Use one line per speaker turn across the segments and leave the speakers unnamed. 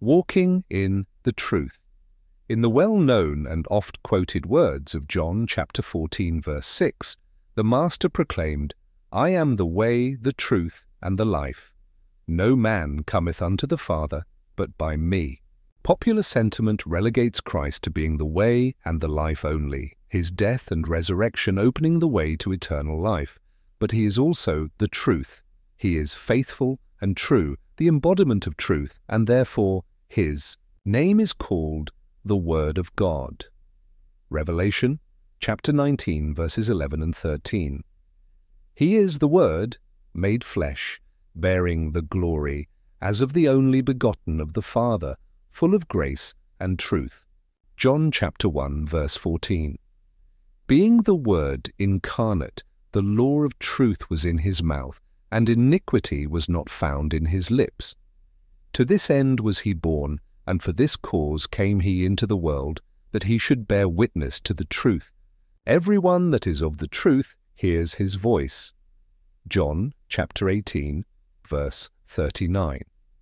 walking in the truth. In the well-known and oft-quoted words of John chapter 14, verse 6, the Master proclaimed, "I am the way, the truth, and the life. No man cometh unto the Father but by me." Popular sentiment relegates Christ to being the way and the life only, his death and resurrection opening the way to eternal life. But he is also the truth. He is faithful and true, the embodiment of truth, and therefore his name is called the Word of God. Revelation chapter 19, verses 11 and 13. He is the Word made flesh, bearing the glory as of the only begotten of the Father, full of grace and truth. John chapter 1, verse 14. Being the Word incarnate, the law of truth was in his mouth, and iniquity was not found in his lips. To this end was he born, and for this cause came he into the world, that he should bear witness to the truth. Every one that is of the truth hears his voice. John chapter 18, verse 39.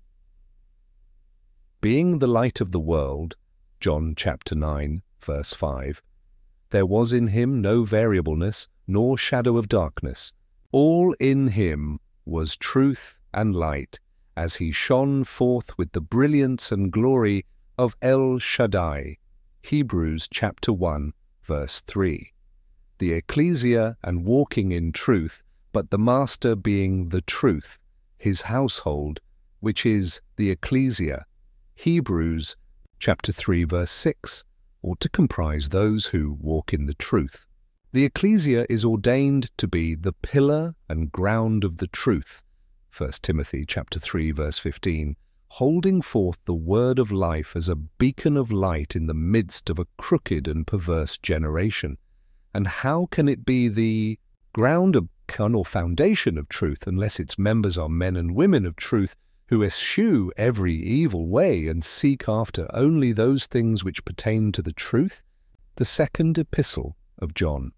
Being the light of the world, John chapter 9, verse 5, there was in him no variableness, nor shadow of darkness. All in him was truth and light, as he shone forth with the brilliance and glory of El Shaddai. Hebrews chapter 1, verse 3. The ecclesia and walking in truth, but the Master being the truth, his household, which is the ecclesia. Hebrews chapter 3, verse 6, ought to comprise those who walk in the truth. The ecclesia is ordained to be the pillar and ground of the truth. 1 Timothy chapter 3, verse 15, holding forth the word of life as a beacon of light in the midst of a crooked and perverse generation. And how can it be the ground or foundation of truth unless its members are men and women of truth who eschew every evil way and seek after only those things which pertain to the truth? The second epistle of John.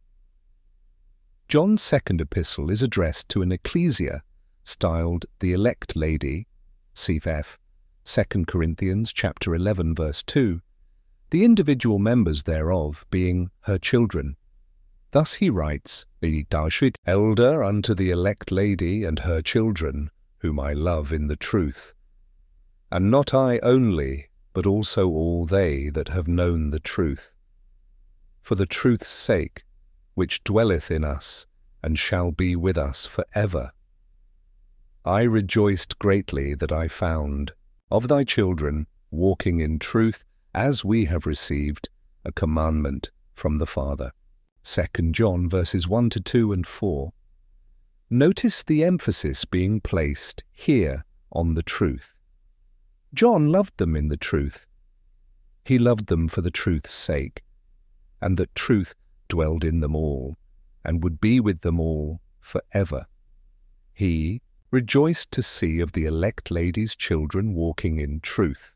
John's second epistle is addressed to an ecclesia styled the elect lady, cf. 2 Corinthians chapter 11, verse 2, the individual members thereof being her children. Thus he writes, "Thou shalt elder unto the elect lady and her children, whom I love in the truth. And not I only, but also all they that have known the truth. For the truth's sake, which dwelleth in us, and shall be with us for ever. I rejoiced greatly that I found of thy children walking in truth, as we have received a commandment from the Father." 2 John verses 1 to 2 and 4. Notice the emphasis being placed here on the truth. John loved them in the truth. He loved them for the truth's sake, and that truth dwelled in them all, and would be with them all forever. He rejoiced to see of the elect lady's children walking in truth.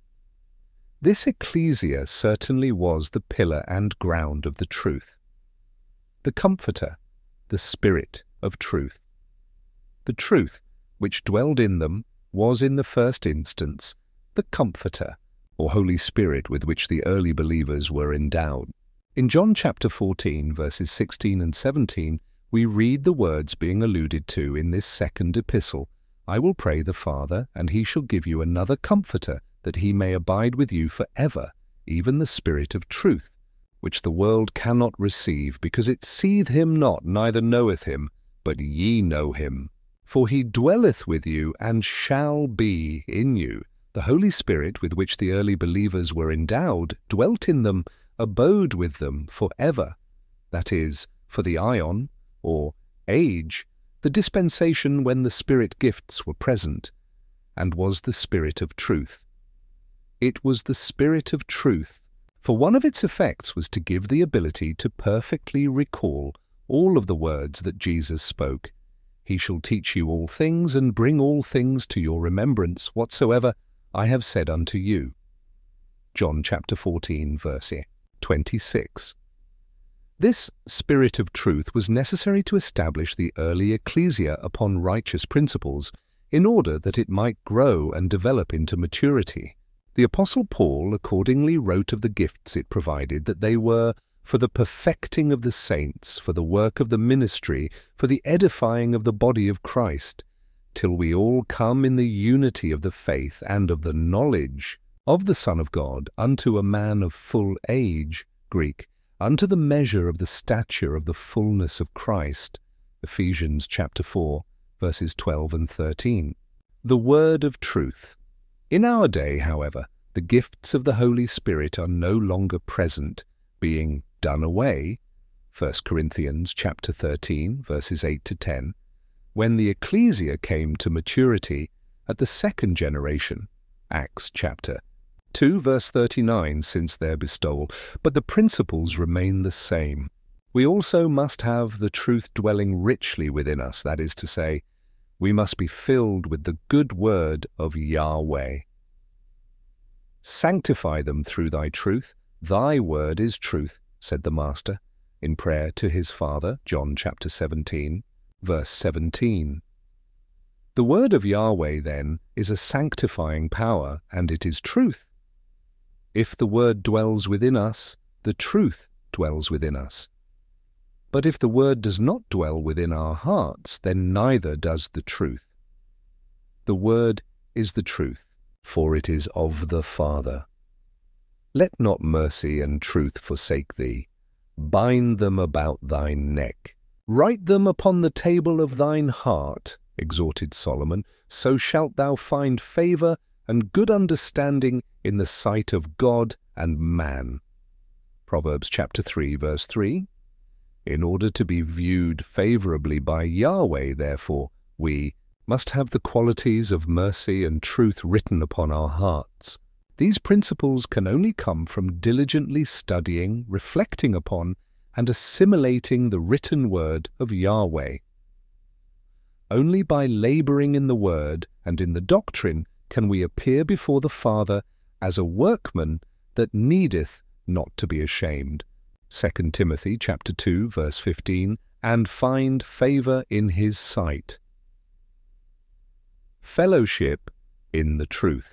This ecclesia certainly was the pillar and ground of the truth, the Comforter, the Spirit of truth. The truth which dwelled in them was in the first instance the Comforter, or Holy Spirit, with which the early believers were endowed. In John chapter 14, verses 16 and 17, we read the words being alluded to in this second epistle, "I will pray the Father, and he shall give you another Comforter, that he may abide with you for ever, even the Spirit of truth, which the world cannot receive, because it seeth him not, neither knoweth him, but ye know him. For he dwelleth with you, and shall be in you." The Holy Spirit, with which the early believers were endowed, dwelt in them, abode with them for ever. That is, for the aion, or age, the dispensation when the Spirit gifts were present, and was the Spirit of truth. It was the Spirit of truth, for one of its effects was to give the ability to perfectly recall all of the words that Jesus spoke. "He shall teach you all things, and bring all things to your remembrance, whatsoever I have said unto you." John chapter 14, verse 26. This Spirit of truth was necessary to establish the early ecclesia upon righteous principles, in order that it might grow and develop into maturity. The Apostle Paul accordingly wrote of the gifts it provided that they were for the perfecting of the saints, for the work of the ministry, for the edifying of the body of Christ, till we all come in the unity of the faith and of the knowledge of the Son of God, unto a man of full age, Greek, unto the measure of the stature of the fullness of Christ. Ephesians chapter 4, verses 12 and 13. The word of truth. In our day, however, the gifts of the Holy Spirit are no longer present, being done away, 1 Corinthians chapter 13, verses 8 to 10, when the ecclesia came to maturity at the second generation, Acts chapter 2, verse 39, since their bestowal, but the principles remain the same. We also must have the truth dwelling richly within us, that is to say, we must be filled with the good word of Yahweh. Sanctify them through thy truth. Thy word is truth, said the Master, in prayer to his Father, John chapter 17, verse 17. The word of Yahweh, then, is a sanctifying power, and it is truth. If the word dwells within us, the truth dwells within us. But if the word does not dwell within our hearts, then neither does the truth. The word is the truth, for it is of the Father. Let not mercy and truth forsake thee. Bind them about thy neck. Write them upon the table of thine heart, exhorted Solomon, so shalt thou find favour and good understanding in the sight of God and man. Proverbs chapter 3, verse 3. In order to be viewed favourably by Yahweh, therefore, we must have the qualities of mercy and truth written upon our hearts. These principles can only come from diligently studying, reflecting upon, and assimilating the written word of Yahweh. Only by labouring in the word and in the doctrine can we appear before the Father as a workman that needeth not to be ashamed. 2 Timothy chapter 2, verse 15, and find favour in his sight. Fellowship in the truth.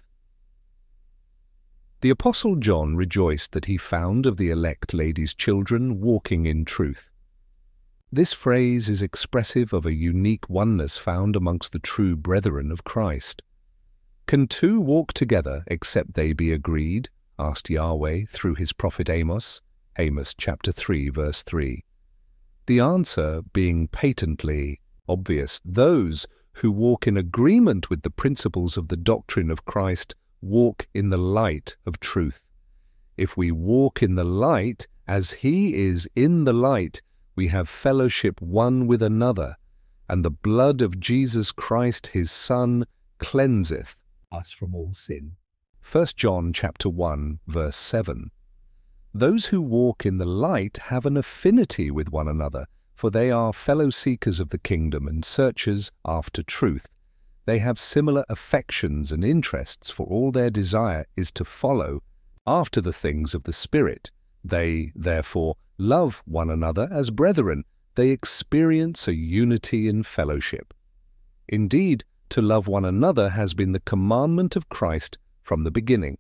The Apostle John rejoiced that he found of the elect lady's children walking in truth. This phrase is expressive of a unique oneness found amongst the true brethren of Christ. Can two walk together except they be agreed? Asked Yahweh through his prophet Amos. Amos chapter 3, verse 3. The answer being patently obvious, those who walk in agreement with the principles of the doctrine of Christ walk in the light of truth. If we walk in the light as he is in the light, we have fellowship one with another, and the blood of Jesus Christ his Son cleanseth us from all sin. 1 John chapter 1, verse 7. Those who walk in the light have an affinity with one another, for they are fellow seekers of the kingdom and searchers after truth. They have similar affections and interests, for all their desire is to follow after the things of the Spirit. They, therefore, love one another as brethren. They experience a unity in fellowship. Indeed, to love one another has been the commandment of Christ from the beginning.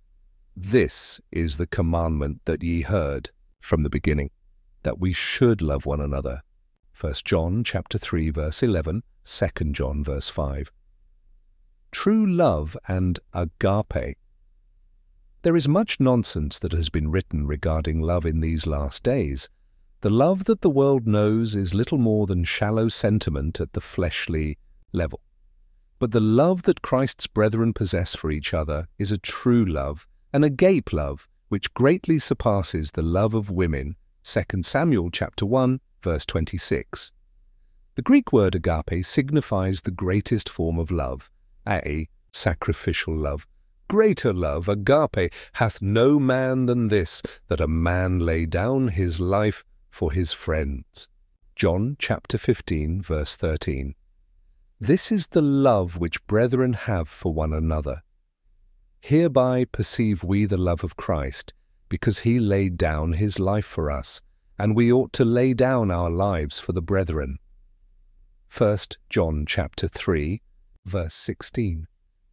This is the commandment that ye heard from the beginning, that we should love one another. 1 John chapter 3, verse 11, 2 John verse 5. True love and agape. There is much nonsense that has been written regarding love in these last days. The love that the world knows is little more than shallow sentiment at the fleshly level. But the love that Christ's brethren possess for each other is a true love, an agape love, which greatly surpasses the love of women, 2 Samuel chapter 1, verse 26. The Greek word agape signifies the greatest form of love, a sacrificial love. Greater love, agape, hath no man than this, that a man lay down his life for his friends. John chapter 15, verse 13. This is the love which brethren have for one another. Hereby perceive we the love of Christ, because he laid down his life for us, and we ought to lay down our lives for the brethren. 1 John chapter 3, verse 16.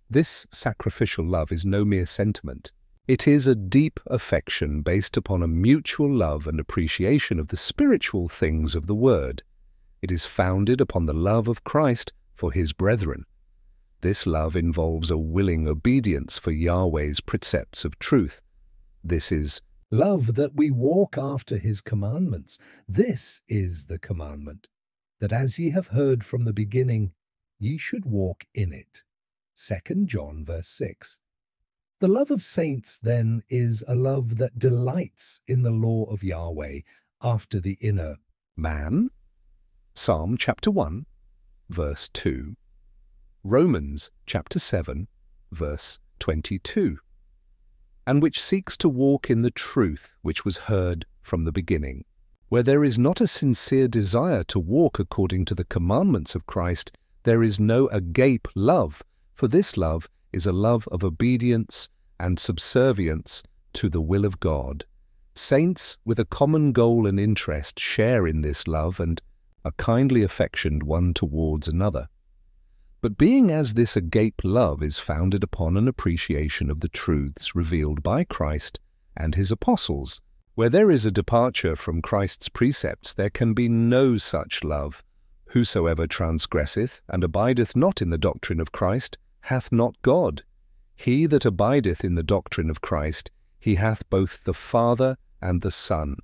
This sacrificial love is no mere sentiment. It is a deep affection based upon a mutual love and appreciation of the spiritual things of the Word. It is founded upon the love of Christ for His brethren. This love involves a willing obedience for Yahweh's precepts of truth. This is
love, that we walk after His commandments. This is the commandment, that as ye have heard from the beginning, ye should walk in it. 2 John verse 6. The love of saints, then, is a love that delights in the law of Yahweh after the inner
man. Psalm chapter 1, verse 2. Romans chapter 7, verse 22. And which seeks to walk in the truth which was heard from the beginning. Where there is not a sincere desire to walk according to the commandments of Christ, there is no agape love, for this love is a love of obedience and subservience to the will of God. Saints with a common goal and interest share in this love and are kindly affectioned one towards another. But being as this agape love is founded upon an appreciation of the truths revealed by Christ and His apostles, where there is a departure from Christ's precepts, there can be no such love. Whosoever transgresseth and abideth not in the doctrine of Christ hath not God. He that abideth in the doctrine of Christ, he hath both the Father and the Son.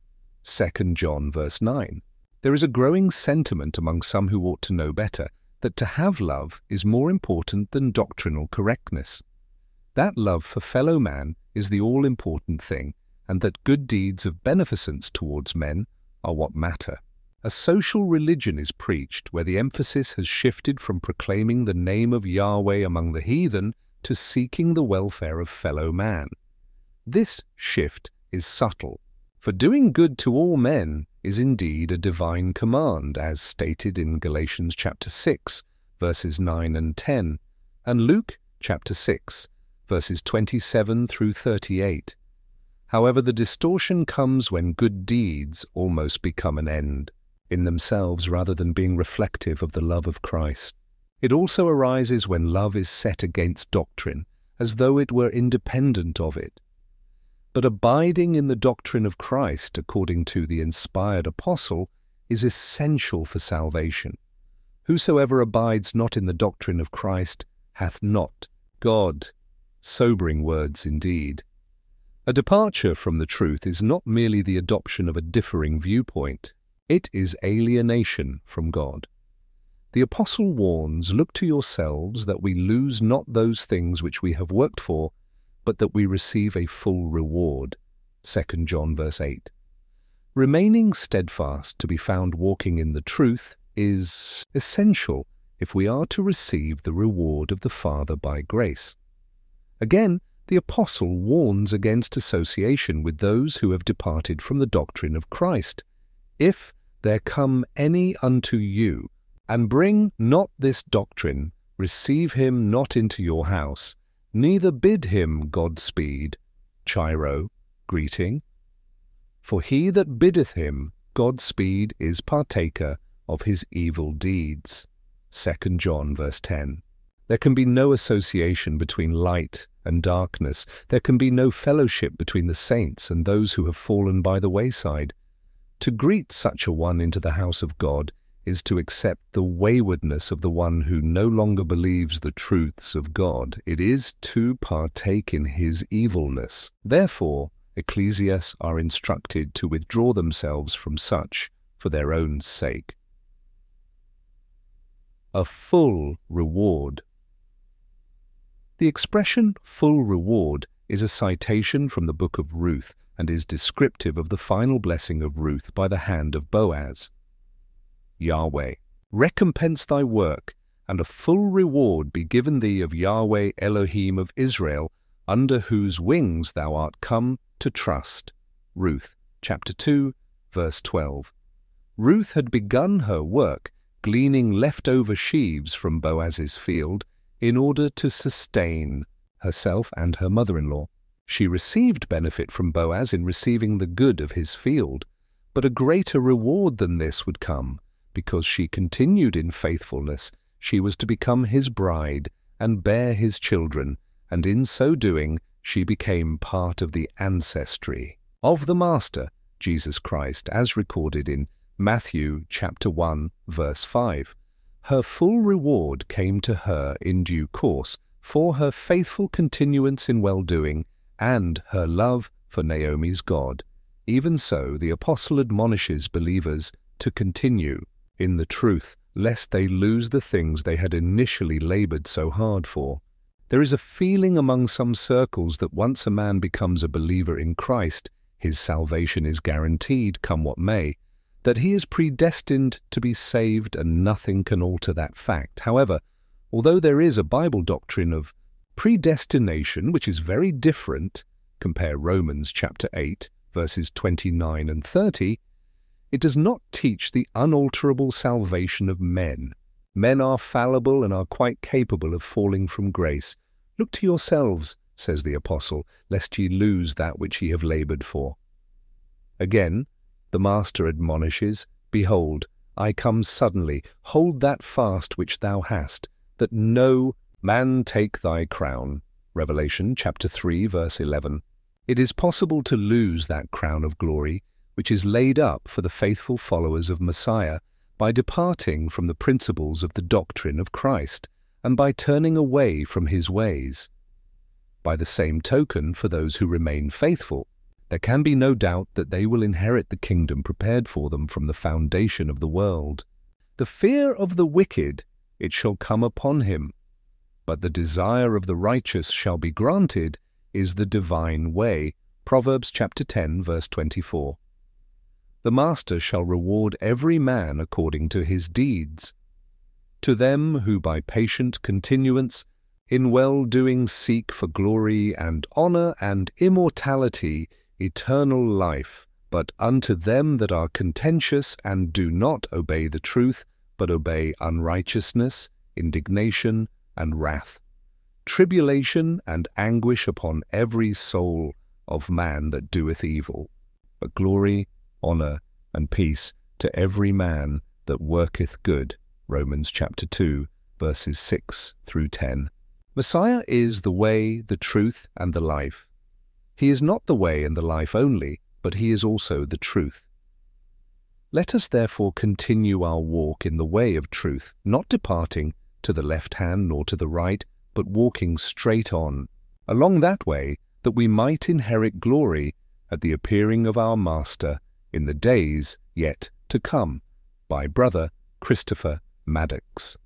2 John verse 9. There is a growing sentiment among some who ought to know better, that to have love is more important than doctrinal correctness. That love for fellow man is the all-important thing, and that good deeds of beneficence towards men are what matter. A social religion is preached where the emphasis has shifted from proclaiming the name of Yahweh among the heathen to seeking the welfare of fellow man. This shift is subtle, for doing good to all men is indeed a divine command, as stated in Galatians chapter 6, verses 9 and 10, and Luke chapter 6, verses 27 through 38. However, the distortion comes when good deeds almost become an end in themselves rather than being reflective of the love of Christ. It also arises when love is set against doctrine, as though it were independent of it. But abiding in the doctrine of Christ, according to the inspired apostle, is essential for salvation. Whosoever abides not in the doctrine of Christ hath not God. Sobering words indeed. A departure from the truth is not merely the adoption of a differing viewpoint. It is alienation from God. The apostle warns, "Look to yourselves that we lose not those things which we have worked for, but that we receive a full reward." 2 John verse 8. Remaining steadfast to be found walking in the truth is essential if we are to receive the reward of the Father by grace. Again, the apostle warns against association with those who have departed from the doctrine of Christ. "If there come any unto you, and bring not this doctrine, receive him not into your house, neither bid him Godspeed, Chiro, greeting. For he that biddeth him Godspeed is partaker of his evil deeds." 2 John verse 10. There can be no association between light and darkness. There can be no fellowship between the saints and those who have fallen by the wayside. To greet such a one into the house of God is to accept the waywardness of the one who no longer believes the truths of God. It is to partake in his evilness. Therefore, ecclesias are instructed to withdraw themselves from such for their own sake. A full reward. The expression full reward is a citation from the book of Ruth and is descriptive of the final blessing of Ruth by the hand of Boaz. Yahweh, recompense thy work, and a full reward be given thee of Yahweh Elohim of Israel, under whose wings thou art come to trust. Ruth chapter 2, verse 12. Ruth had begun her work gleaning leftover sheaves from Boaz's field in order to sustain herself and her mother-in-law. She received benefit from Boaz in receiving the good of his field, but a greater reward than this would come. Because she continued in faithfulness, she was to become his bride and bear his children, and in so doing she became part of the ancestry of the Master, Jesus Christ, as recorded in Matthew chapter 1, verse 5. Her full reward came to her in due course for her faithful continuance in well-doing and her love for Naomi's God. Even so, the apostle admonishes believers to continue in the truth, lest they lose the things they had initially labored so hard for. There is a feeling among some circles that once a man becomes a believer in Christ, his salvation is guaranteed, come what may, that he is predestined to be saved and nothing can alter that fact. However, although there is a Bible doctrine of predestination, which is very different, compare Romans chapter 8, verses 29 and 30, it does not teach the unalterable salvation of men. Men are fallible and are quite capable of falling from grace. Look to yourselves, says the apostle, lest ye lose that which ye have labored for. Again, the Master admonishes, Behold, I come suddenly, hold that fast which thou hast, that no man take thy crown. Revelation chapter 3, verse 11. It is possible to lose that crown of glory, which is laid up for the faithful followers of Messiah, by departing from the principles of the doctrine of Christ, and by turning away from his ways. By the same token, for those who remain faithful, there can be no doubt that they will inherit the kingdom prepared for them from the foundation of the world. The fear of the wicked, it shall come upon him, but the desire of the righteous shall be granted, is the divine way. Proverbs chapter 10, verse 24. The Master shall reward every man according to his deeds. To them who by patient continuance in well-doing seek for glory and honour and immortality, eternal life, but unto them that are contentious and do not obey the truth, but obey unrighteousness, indignation, and wrath, tribulation and anguish upon every soul of man that doeth evil, but glory, honour, and peace to every man that worketh good. Romans chapter 2, verses 6 through 10. Messiah is the way, the truth, and the life. He is not the way and the life only, but he is also the truth. Let us therefore continue our walk in the way of truth, not departing to the left hand nor to the right, but walking straight on, along that way, that we might inherit glory at the appearing of our Master in the days yet to come. By Brother Christopher Maddox.